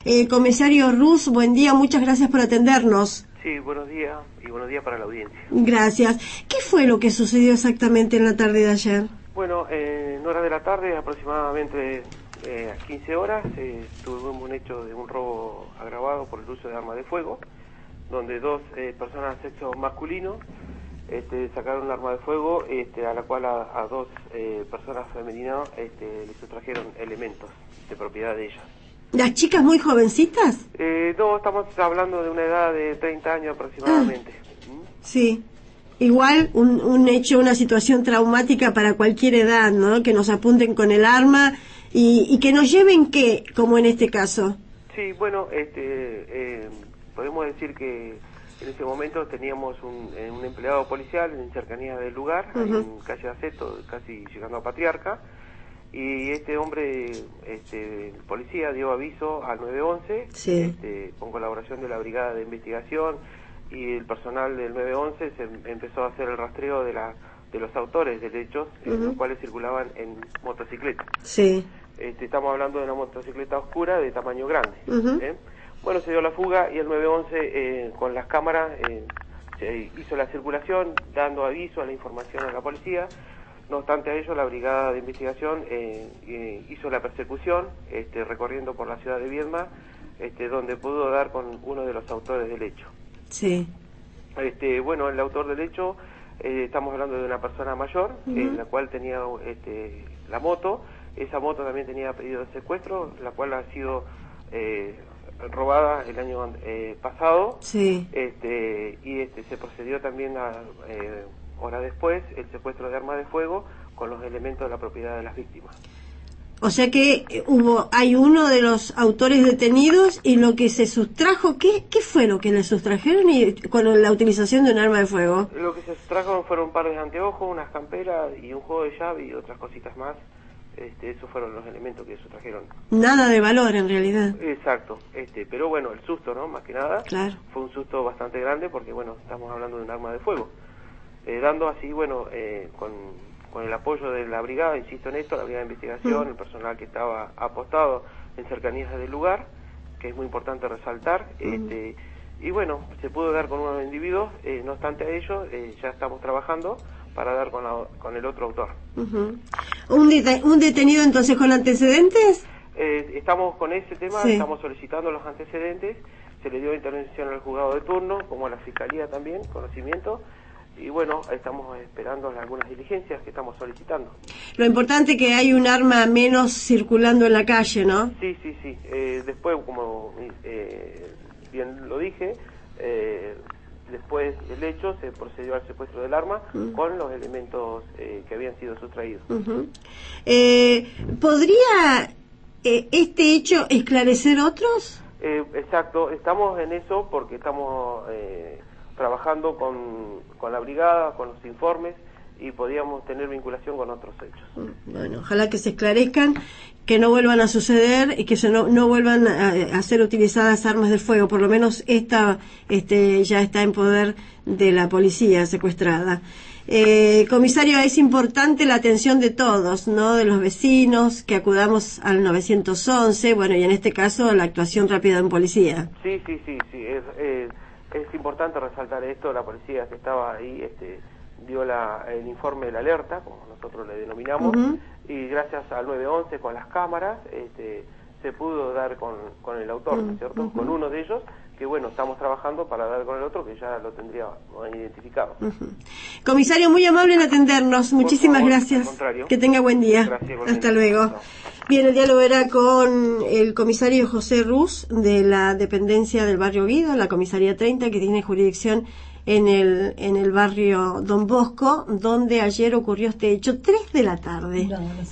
Comisario Rus, buen día, muchas gracias por atendernos. Sí, buenos días y buenos días para la audiencia. Gracias. ¿Qué fue lo que sucedió exactamente en la tarde de ayer? Bueno, en horas de la tarde, aproximadamente 15 horas, tuvimos un hecho de un robo agravado por el uso de arma de fuego, donde dos personas de sexo masculino sacaron un arma de fuego, a la cual a dos personas femeninas le sustrajeron elementos de propiedad de ellas. ¿Las chicas muy jovencitas? No, estamos hablando de una edad de 30 años aproximadamente. Sí. Igual un hecho, una situación traumática para cualquier edad, ¿no? Que nos apunten con el arma y que nos lleven, ¿qué? Como en este caso. Sí, bueno, podemos decir que en ese momento teníamos un empleado policial en cercanía del lugar, en calle Aceto, casi llegando a Patriarca, y este hombre, el policía, dio aviso al 911, sí. Con colaboración de la Brigada de Investigación y el personal del 911 se empezó a hacer el rastreo de los autores de hechos, los cuales circulaban en motocicleta. Sí. Estamos hablando de una motocicleta oscura de tamaño grande. Bueno, se dio la fuga y el 911 con las cámaras se hizo la circulación, dando aviso a la información a la policía. No obstante a ello, la Brigada de Investigación hizo la persecución, recorriendo por la ciudad de Viedma, donde pudo dar con uno de los autores del hecho. Sí. Bueno, el autor del hecho, estamos hablando de una persona mayor, la cual tenía la moto. Esa moto también tenía pedido de secuestro, la cual ha sido robada el año pasado. Sí. Y se procedió también a horas después el secuestro de armas de fuego con los elementos de la propiedad de las víctimas. O sea que hay uno de los autores detenidos y lo que se sustrajo, ¿qué fue lo que le sustrajeron con la utilización de un arma de fuego? Lo que se sustrajo fueron un par de anteojos, unas camperas y un juego de llave y otras cositas más. Esos fueron los elementos que sustrajeron. Nada de valor en realidad. Exacto, pero bueno, el susto, ¿no? Más que nada, claro. Fue un susto bastante grande porque, bueno, estamos hablando de un arma de fuego. Dando así, bueno, con el apoyo de la brigada, insisto en esto, la brigada de investigación, el personal que estaba apostado en cercanías del lugar, que es muy importante resaltar, y bueno, se pudo dar con unos individuos, no obstante a ello, ya estamos trabajando para dar con el otro autor. ¿Un detenido entonces con antecedentes? Estamos con ese tema, sí. Estamos solicitando los antecedentes, se le dio intervención al juzgado de turno, como a la fiscalía también, conocimiento, y bueno, estamos esperando algunas diligencias que estamos solicitando. Lo importante es que hay un arma menos circulando en la calle, ¿no? Sí. Después, como bien lo dije, después del hecho se procedió al secuestro del arma con los elementos que habían sido sustraídos. ¿Podría este hecho esclarecer otros? Exacto, estamos en eso porque estamos trabajando con la brigada, con los informes, y podíamos tener vinculación con otros hechos. Bueno, ojalá que se esclarezcan, que no vuelvan a suceder y que no vuelvan a ser utilizadas armas de fuego. Por lo menos esta ya está en poder de la policía secuestrada. Comisario, es importante la atención de todos, ¿no? De los vecinos, que acudamos al 911, bueno, y en este caso la actuación rápida de un policía. Sí. Es importante resaltar esto. La policía que estaba ahí dio el informe de la alerta, como nosotros le denominamos, y gracias al 911 con las cámaras se pudo dar con el autor, ¿no es cierto? Con uno de ellos, que bueno, estamos trabajando para dar con el otro, que ya lo tendríamos identificado. Comisario, muy amable en atendernos, muchísimas gracias. Que tenga buen día. Gracias, hasta luego. No. Bien, el diálogo era con el comisario José Rus, de la dependencia del barrio Guido, la comisaría 30, que tiene jurisdicción en el barrio Don Bosco, donde ayer ocurrió este hecho, 3 de la tarde.